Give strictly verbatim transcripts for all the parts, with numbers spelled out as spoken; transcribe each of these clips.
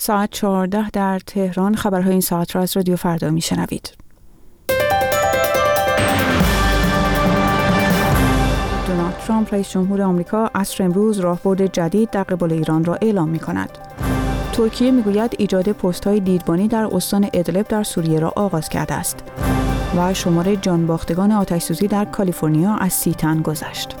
ساعت چهارده در تهران. خبرهای این ساعت را از رادیو فردا میشنوید. دونالد ترامپ رئیس جمهور آمریکا عصر امروز راهبرد جدید در قبال ایران را اعلام می‌کند. ترکیه میگوید ایجاد پست‌های دیدبانی در استان ادلب در سوریه را آغاز کرده است. و شمار جانباختگان آتش‌سوزی در کالیفرنیا از سی تن گذشت.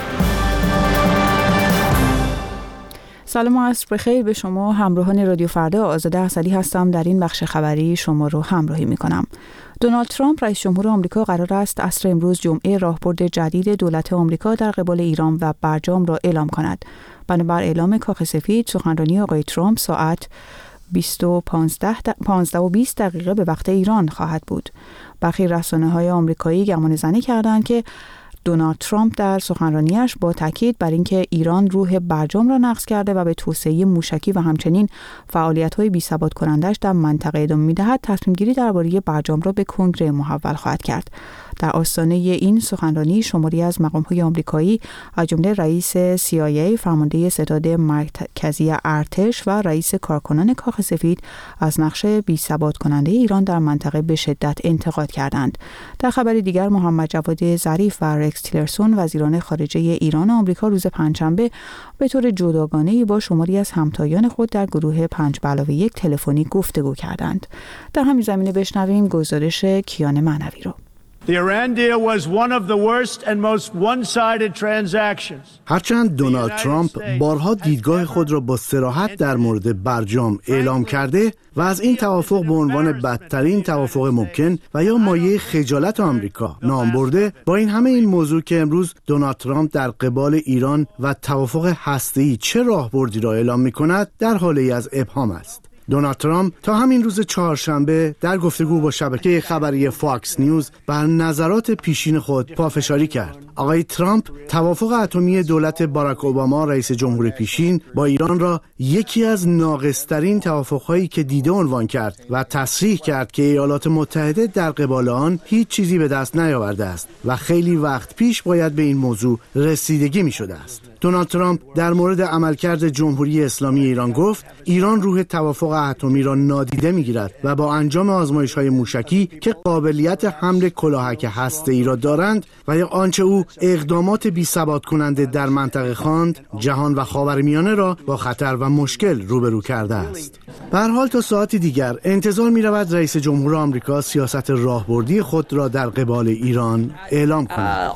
سلام و عصر بخیر به شما همراهان رادیو فردا. آزاده احصلی هستم. در این بخش خبری شما رو همراهی می‌کنم. دونالد ترامپ رئیس جمهور آمریکا قرار است عصر امروز جمعه راهبرد جدید دولت آمریکا در قبال ایران و برجام را اعلام کند. بنابر اعلام کاخ سفید، سخنرانی آقای ترامپ ساعت بیست و پانزده و بیست دقیقه به وقت ایران خواهد بود. برخی رسانه‌های آمریکایی گمان زنی کردند که دونالد ترامپ در سخنرانیش با تاکید بر اینکه ایران روح برجام را نقض کرده و به توسعه موشکی و همچنین فعالیت‌های بی‌ثبات کنندش در منطقه ادامه می‌دهد، تصمیم‌گیری درباره برجام را به کنگره محول خواهد کرد. در آستانه این سخنرانی شماری از مقام‌های آمریکایی از جمله رئیس سی آی ای، فرمانده ستاد مرکزی ارتش و رئیس کارکنان کاخ سفید از نقش بی‌ثبات کننده ایران در منطقه به شدت انتقاد کردند. در خبری دیگر محمد جواد ظریف و رکس تیلرسون وزیران خارجه ایران و آمریکا روز پنجشنبه به طور جداگانه‌ای با شماری از همتایان خود در گروه پنج به علاوه یک تلفنی گفتگو کردند. در همین زمینه بشنویم گزارش کیان معنوی رو. The Iran deal was one of the worst and most one-sided transactions. هرچند دونالد ترامپ بارها دیدگاه خود را با صراحت در مورد برجام اعلام کرده و از این توافق به عنوان بدترین توافق ممکن و یا مایه خجالت آمریکا نام برده، با این همه این موضوع که امروز دونالد ترامپ در قبال ایران و توافق هسته‌ای چه راهبردی را اعلام می‌کند در حالی از ابهام است. دونالد ترامپ تا همین روز چهارشنبه در گفتگو با شبکه خبری فاکس نیوز بر نظرات پیشین خود پافشاری کرد. آقای ترامپ توافق اتمی دولت باراک اوباما رئیس جمهور پیشین با ایران را یکی از ناقص‌ترین توافق‌هایی که دیده عنوان کرد و تصریح کرد که ایالات متحده در قبال آن هیچ چیزی به دست نیاورده است و خیلی وقت پیش باید به این موضوع رسیدگی می‌شده است. دونالد ترامپ در مورد عملکرد جمهوری اسلامی ایران گفت ایران روح توافق اتمی را نادیده می‌گیرد و با انجام آزمایش‌های موشکی که قابلیت حمل کلاهک هسته‌ای را دارند و یا آنچه او اقدامات بی‌ثبات کننده در منطقه خواند، جهان و خاورمیانه را با خطر و مشکل روبرو کرده است. به هر حال تا ساعتی دیگر انتظار می‌رود رئیس جمهور آمریکا سیاست راهبردی خود را در قبال ایران اعلام کند.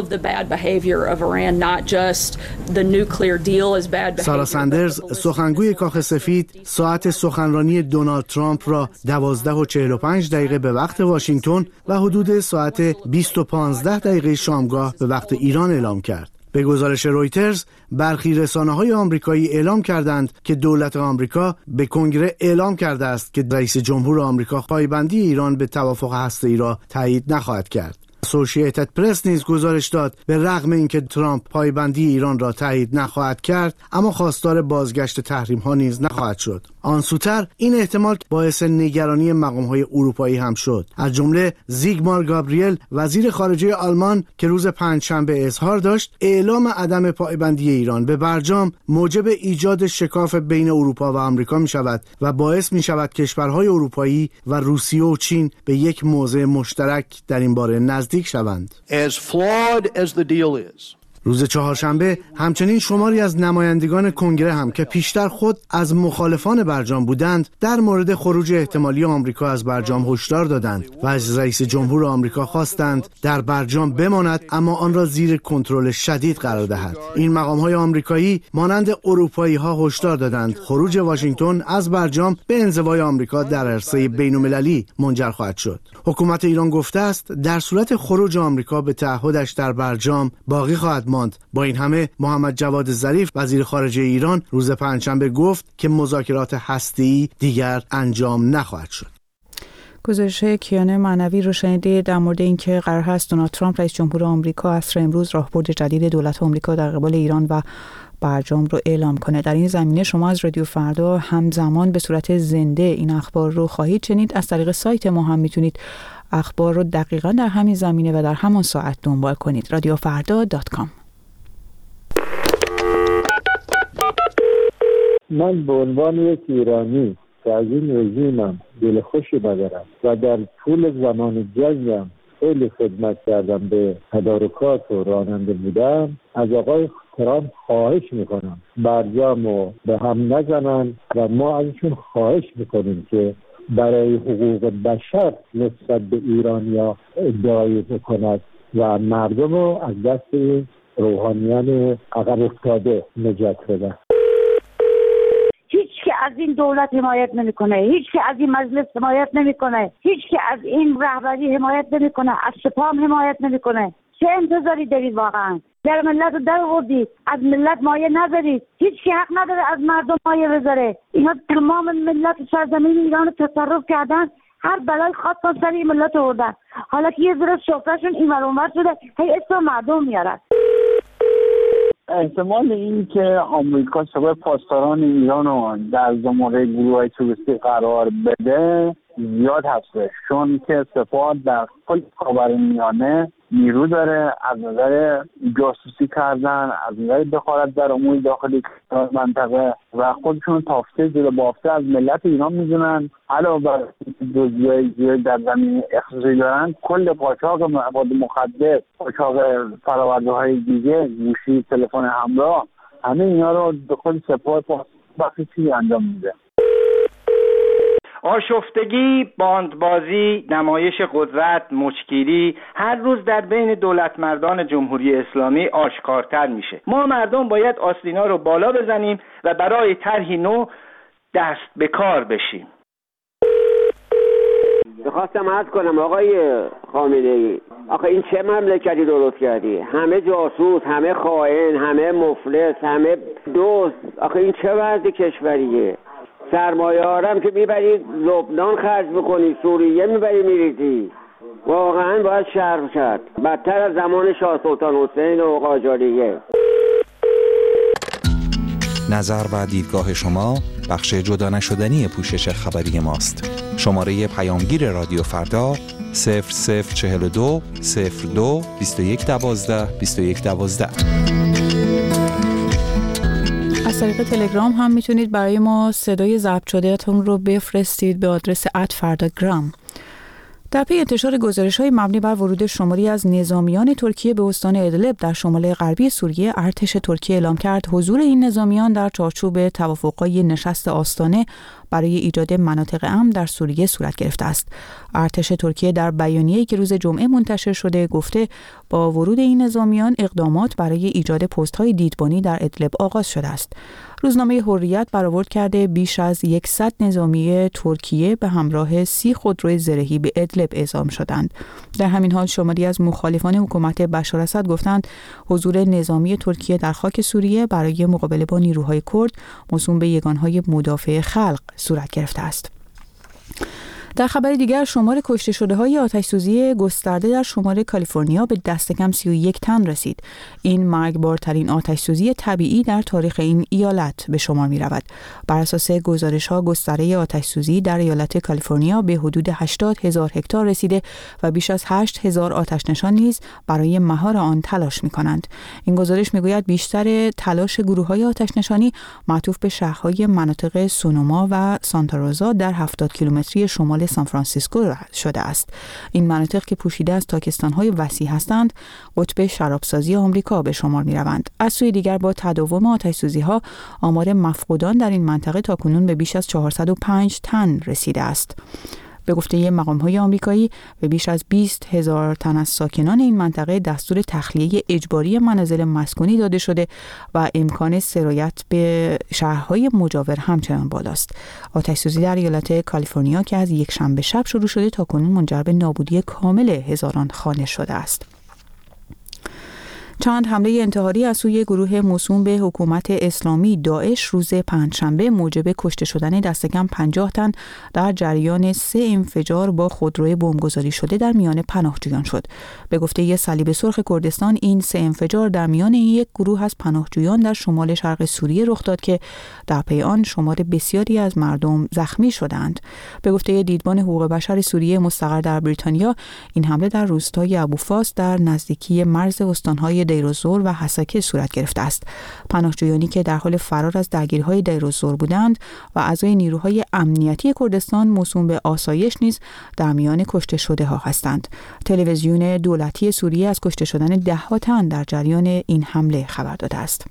سارا سندرز سخنگوی کاخ سفید ساعت سخنرانی دونالد ترامپ را دوازده و چهل و پنج دقیقه به وقت واشنگتن و حدود ساعت بیست و پانزده دقیقه شامگاه به وقت ایران اعلام کرد. به گزارش رویترز برخی رسانه‌های آمریکایی اعلام کردند که دولت آمریکا به کنگره اعلام کرده است که رئیس جمهور آمریکا پایبندی ایران به توافق هسته‌ای را تایید نخواهد کرد. اسوسییتد پرس نیز گزارش داد به رغم اینکه ترامپ پایبندی ایران را تایید نخواهد کرد، اما خواستار بازگشت تحریم‌ها نیز نخواهد شد. آن سوتر این احتمال باعث نگرانی مقام‌های اروپایی هم شد، از جمله زیگمار گابریل وزیر خارجه آلمان که روز پنجشنبه اظهار داشت اعلام عدم پایبندی ایران به برجام موجب ایجاد شکاف بین اروپا و آمریکا می‌شود و باعث می‌شود کشورهای اروپایی و روسیه و چین به یک موضع مشترک در این باره نزدیک شوند. As flawed as the deal is. روز چهارشنبه همچنین شماری از نمایندگان کنگره هم که پیشتر خود از مخالفان برجام بودند در مورد خروج احتمالی آمریکا از برجام هشدار دادند و از رئیس جمهور آمریکا خواستند در برجام بماند اما آن را زیر کنترل شدید قرار دهد. این مقام‌های آمریکایی مانند اروپایی‌ها هشدار دادند خروج واشنگتن از برجام به انزوای آمریکا در عرصه بین‌المللی منجر خواهد شد. حکومت ایران گفته است در صورت خروج آمریکا به تعهدش در برجام باقی خواهد ماند. با این همه محمد جواد ظریف وزیر خارجه ایران روز پنجشنبه گفت که مذاکرات هسته‌ای دیگر انجام نخواهد شد. گزارش کیان معنوی رو شنیدید در مورد اینکه قرار هست دونالد ترامپ رئیس جمهور آمریکا عصر امروز راهبرد جدید دولت آمریکا در قبال ایران و برجام رو اعلام کنه. در این زمینه شما از رادیو فردا همزمان به صورت زنده این اخبار رو خواهید شنید. از طریق سایت ما هم میتونید اخبار رو دقیقاً در همین زمینه و در همان ساعت دنبال کنید. رادیو فردا دات کام. من به عنوان یک ایرانی که از این رژیمم دل خوشی ندارم و در طول زمان جنگم خیلی خدمت کردم، به تدارکات و راننده بودم، از آقای ترامپ خواهش میکنم برجامو به هم نزنن و ما ازشون خواهش میکنیم که برای حقوق بشر نسبت به ایرانیا ادعای بکند و مردم رو از دست این روحانیان عقب افتاده نجات بده. هیچ که از این دولت حمایت نمیکنه، هیچ که از این مجلس حمایت نمیکنه، هیچ که از این رهبری حمایت نمیکنه، از سپاه حمایت نمیکنه. چه انتظاری دارید واقعا؟ در ملت رو در آوردید، از ملت مایه نذارید. هیچ کی حق نداره از مردم مایه بذاره. اینا تمام ملت سرزمین ایران رو تصرف کردن، هر بلای خاص سر این ملت آوردن. حالا که یه ذره شوکشون این ور اون ور شده، هی اسم مردم میارن. احتمال این که آمریکا سپاه پاسداران ایران رو در زمره گروه‌های توریستی قرار بده زیاد هست، چون که سپاه در کل خاورمیانه نیرو داره، از نظر جاسوسی کردن، از نظر دخالت در امور داخلی منطقه و خودشون تافته جلو بافته از ملت ایران میدونن. علاوه بر دزدی‌های زیاد در زمین اختصاصی دارن، کل قاچاق مواد مخدر، قاچاق فرآورده‌های دیگه، گوشی، تلفن همراه، همه اینا رو به خود سپاه پاسداران انجام میده. آشفتگی، باندبازی، نمایش قدرت، مچگیری هر روز در بین دولت مردان جمهوری اسلامی آشکارتر میشه. ما مردم باید آستینا رو بالا بزنیم و برای طرحی نو دست به کار بشیم. میخواستم عرض کنم آقای خامنه‌ای، آخه این چه مملکتی درست کردی؟ همه جاسوس، همه خائن، همه مفلس، همه دوست. آخه این چه وضع کشوریه؟ سرمایه هارم که میبرید لبنان خرج بکنی، سوریه میبری میریزی. واقعا باید شرم شد، بدتر از زمان شاه سلطان حسین و قاجاریه. نظر و دیدگاه شما بخش جدا نشدنی پوشش خبری ماست. شماره پیامگیر رادیو فردا صفر صفر چهل و دو صفر دو بیست و یک دوازده بیست و یک دوازده. از طریق تلگرام هم میتونید برای ما صدای ضبط شده‌تون رو بفرستید به آدرس ات فرداگرام. در پی انتشار گزارش‌های مبنی بر ورود شماری از نظامیان ترکیه به استان ادلب در شمال غربی سوریه، ارتش ترکیه اعلام کرد حضور این نظامیان در چارچوب توافق‌های نشست آستانه برای ایجاد مناطق امن در سوریه صورت گرفته است. ارتش ترکیه در بیانیه‌ای که روز جمعه منتشر شده گفته با ورود این نظامیان اقدامات برای ایجاد پست‌های دیدبانی در ادلب آغاز شده است. روزنامه حریت برآورد کرده بیش از صد نظامی ترکیه به همراه سی خودروی زرهی به ادلب اعزام شدند. در همین حال شماری از مخالفان حکومت بشار اسد گفتند حضور نظامی ترکیه در خاک سوریه برای مقابله با نیروهای کرد موسوم به یگانهای مدافع خلق صورت گرفته است. در خبر دیگر شمار کشته شده های آتش‌سوزی گسترده در شمال کالیفرنیا به دست کم سی و یک تن رسید. این مرگبارترین آتش‌سوزی طبیعی در تاریخ این ایالت به شمار می رود. بر اساس گزارش ها گستره آتش‌سوزی در ایالت کالیفرنیا به حدود هشتاد هزار هکتار رسیده و بیش از هشت هزار آتش نشان نیز برای مهار آن تلاش می کنند. این گزارش می گوید بیشتر تلاش گروه های آتش نشانی معطوف به شهرهای مناطق سونوما و سانتا روزا در هفتاد کیلومتری شمال سان فرانسیسکو شده است. این مناطق که پوشیده از تاکستان‌های وسیع هستند، قطب شرابسازی آمریکا به شمار می‌روند. از سوی دیگر با تداوم آتش‌سوزی‌ها آمار مفقودان در این منطقه تاکنون به بیش از چهارصد و پنج تن رسیده است. به گفته مقام‌های آمریکایی به بیش از بیست هزار تن از ساکنان این منطقه دستور تخلیه اجباری منازل مسکونی داده شده و امکان سرایت به شهرهای مجاور همچنان بالاست. آتش‌سوزی در ایالت کالیفرنیا که از یک شنبه شب شروع شده تاکنون منجر به نابودی کامل هزاران خانه شده است. چند حمله انتحاری از سوی گروه موسوم به حکومت اسلامی داعش روز پنجشنبه موجب کشته شدن دست کم پنجاه تن در جریان سه انفجار با خودروی بمبگذاری شده در میان پناهجویان شد. به گفته صلیب سرخ کردستان این سه انفجار در میان یک گروه از پناهجویان در شمال شرق سوریه رخ داد که در پی آن شمار بسیاری از مردم زخمی شدند. به گفته دیدبان حقوق بشر سوریه مستقر در بریتانیا این حمله در روستای ابوفاس در نزدیکی مرز استانهای دیر الزور و حسکه صورت گرفته است. پناهجویانی که در حال فرار از درگیری‌های دیر الزور بودند و اعضای نیروهای امنیتی کردستان موسوم به آسایش نیز در میان کشته شده ها هستند. تلویزیون دولتی سوریه از کشته شدن ده ها تن در جریان این حمله خبر داده است.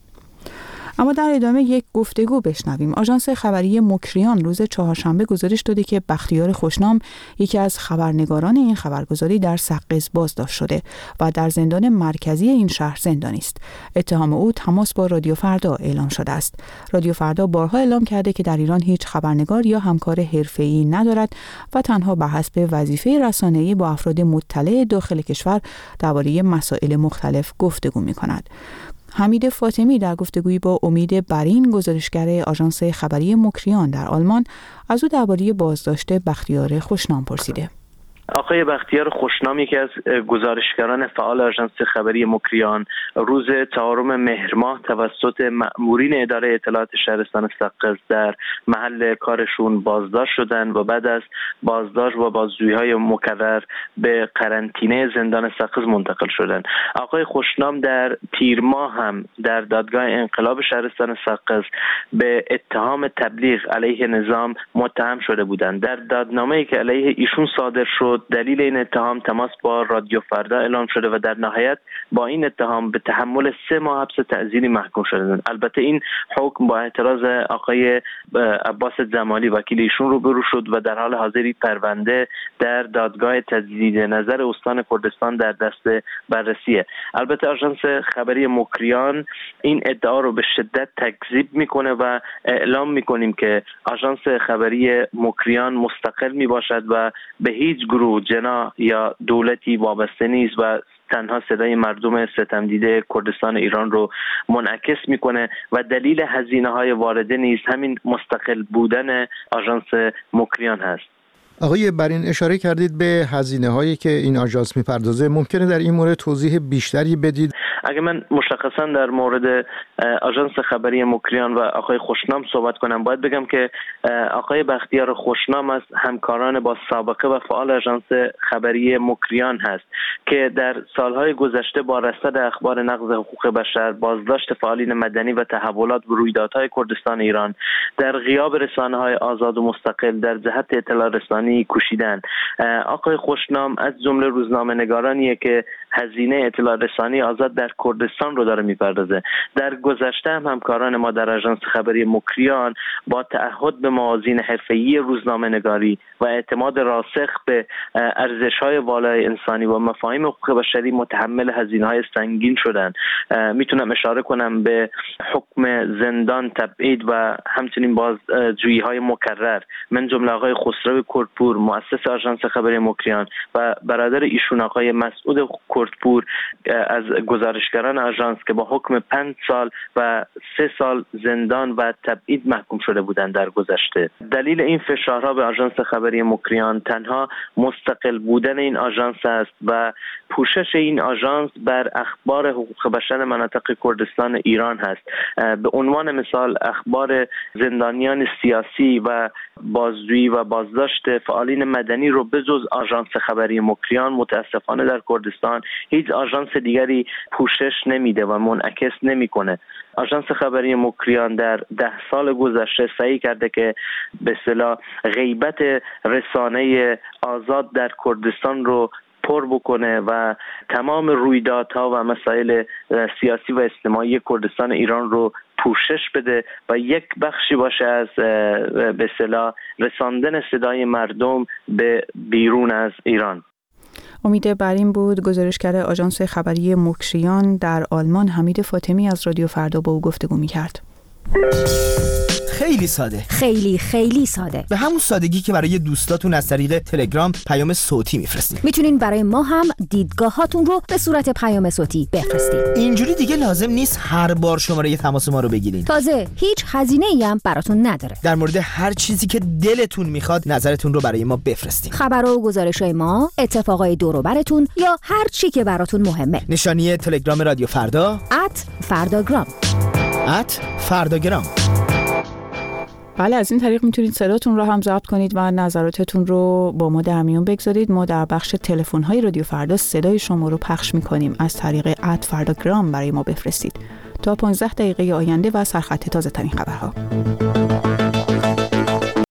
اما در ادامه یک گفتگو بشنویم. آژانس خبری مکریان روز چهارشنبه گزارش داده که بختیار خوشنام، یکی از خبرنگاران این خبرگزاری، در سقز بازداشت شده و در زندان مرکزی این شهر زندانی است. اتهام او تماس با رادیو فردا اعلام شده است. رادیو فردا بارها اعلام کرده که در ایران هیچ خبرنگار یا همکار حرفه‌ای ندارد و تنها به حسب وظیفه رسانه‌ای با افراد مطلع داخل کشور درباره مسائل مختلف گفتگو می‌کند. حمید فاطمی در گفتگویی با امید برین، گزارشگر آژانس خبری مکریان در آلمان، از او درباره بازداشت بختیار خوشنام پرسیده. آقای بختیار خوشنام، یکی از گزارشگران فعال آژانس خبری مکریان، روز چهارم مهر ماه توسط مأمورین اداره اطلاعات شهرستان سقز در محل کارشون بازداشت شدند و بعد از بازداشت و بازجویی‌های مکرر به قرنطینه زندان سقز منتقل شدند. آقای خوشنام در تیر ماه هم در دادگاه انقلاب شهرستان سقز به اتهام تبلیغ علیه نظام متهم شده بودند. در دادنامه‌ای که علیه ایشون صادر شد، دلیل این اتهام تماس با رادیو فردا اعلام شده و در نهایت با این اتهام به تحمل سه ماه حبس تعزیری محکوم شدند. البته این حکم با اعتراض آقای عباس جمالی وکیل ایشون روبرو شد و در حال حاضر پرونده در دادگاه تجدید نظر استان کردستان در دست بررسیه. البته آژانس خبری مکریان این ادعا رو به شدت تکذیب میکنه و اعلام میکنیم که آژانس خبری مکریان مستقل میباشد و به هیچ گروه، جناح یا دولتی وابسته نیست و تنها صدای مردم ستمدیده کردستان ایران رو منعکس میکنه و دلیل هزینه‌های وارده نیز همین مستقل بودن آژانس مکریان هست. آقای برین، اشاره کردید به هزینه‌هایی که این آژانس میپردازه. ممکنه در این مورد توضیح بیشتری بدید؟ اگه من مشخصا در مورد آژانس خبری مکریان و آقای خوشنام صحبت کنم، باید بگم که آقای بختیار خوشنام از همکاران با سابقه و فعال آژانس خبری مکریان هست که در سالهای گذشته با رصد اخبار نقض حقوق بشر، بازداشت فعالین مدنی و تحولات و رویدادهای کردستان ایران در غیاب رسانه‌های آزاد و مستقل در جهت اطلاع رسانی کوشیدند. آقای خوشنام از جمله روزنامه‌نگارانیه که هزینه اطلاع رسانی آزاد در کردستان رو داره میپردازه. در گذشته هم همکاران ما در آژانس خبری مکریان با تعهد به موازین حرفه‌ای روزنامه‌نگاری و اعتماد راسخ به ارزش‌های والای انسانی و مفاهیم حقوق بشری متحمل هزینه‌های سنگین شدن. میتونم اشاره کنم به حکم زندان، تبعید و همچنین بازجویی‌های مکرر من جمله آقای خسرو کردپور، مؤسس آژانس خبری مکریان، و برادر ایشون آقای مسعود کردپور از گزارشگران آژانس که با حکم پنج سال و سه سال زندان و تبعید محکوم شده بودند در گذشته. دلیل این فشارها به آژانس خبری مکریان تنها مستقل بودن این آژانس است و پوشش این آژانس بر اخبار حقوق بشر مناطق کردستان ایران هست. به عنوان مثال اخبار زندانیان سیاسی و بازجویی و بازداشت فعالین مدنی رو به جز آژانس خبری مکریان متاسفانه در کردستان هیچ آژانس دیگری پوشش نمیده و منعکس نمیکنه. آژانس خبری مکریان در ده سال گذشته سعی کرده که به اصطلاح غیبت رسانه آزاد در کردستان رو پر بکنه و تمام رویدادها و مسائل سیاسی و اجتماعی کردستان ایران رو پوشش بده و یک بخشی باشه از به اصطلاح رساندن صدای مردم به بیرون از ایران. امید برین بود، گزارشگر آژانس خبری مکریان در آلمان. حمید فاطمی از رادیو فردا با او گفتگو می‌کرد. خیلی ساده، خیلی خیلی ساده، به همون سادگی که برای دوستاتون از طریق تلگرام پیام صوتی میفرستید. میتونین برای ما هم دیدگاهاتون رو به صورت پیام صوتی بفرستید. اینجوری دیگه لازم نیست هر بار شماره تماس ما رو بگیرین. تازه هیچ هزینه‌ای هم براتون نداره. در مورد هر چیزی که دلتون میخواد نظرتون رو برای ما بفرستید. خبرها و گزارش‌های ما، اتفاقای دور و براتون یا هر چی که براتون مهمه. نشانی تلگرام رادیو فردا ات فرداگرام ات فرداگرام. بله، از این طریق میتونید صداتون رو هم ضبط کنید و نظراتتون رو با ما در میون بگذارید. ما در بخش تلفن‌های رادیو فردا صدای شما رو پخش میکنیم. از طریق ات فرداگرام برای ما بفرستید. تا پانزده دقیقه آینده و سرخط تازه ترین خبرها.